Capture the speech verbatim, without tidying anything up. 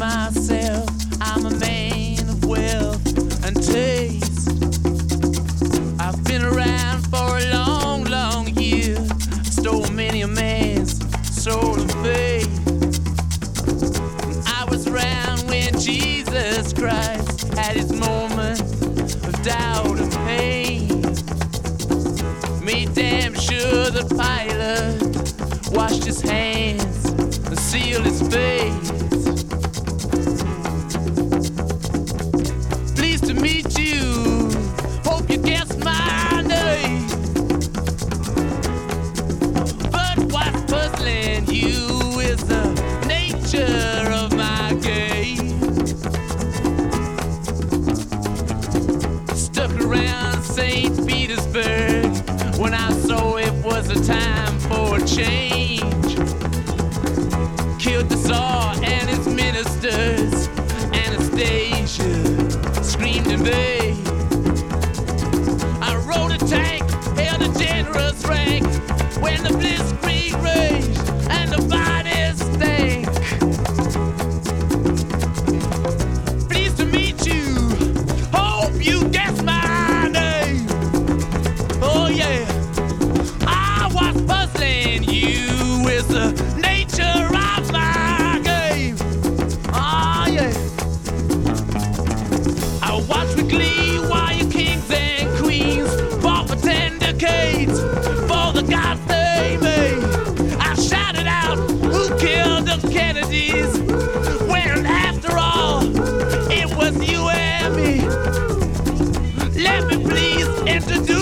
myself, I'm a man of wealth and taste. I've been around for a long, long year. Stole many a man's soul of faith. I was around when Jesus Christ had his moment of doubt and pain. Made damn sure the Pilate washed his hands and sealed his face. Pleased to meet you, hope you guessed my name. But what's puzzling you is the nature of my game. Stuck around Saint Petersburg when I saw it was a time for a change. Killed the Tsar and his ministers. Anastasia screamed in vain. I rode a tank, held a generous rank when the blitzkrieg raged and the bodies stank. Pleased to meet you, hope you guessed my name. Oh yeah, I was puzzling you with the nature of my game. Oh yeah, I watched with glee while your kings and queens fought for ten decades for the gods they made. I shouted out, who killed the Kennedys? When after all, it was you and me. Let me please introduce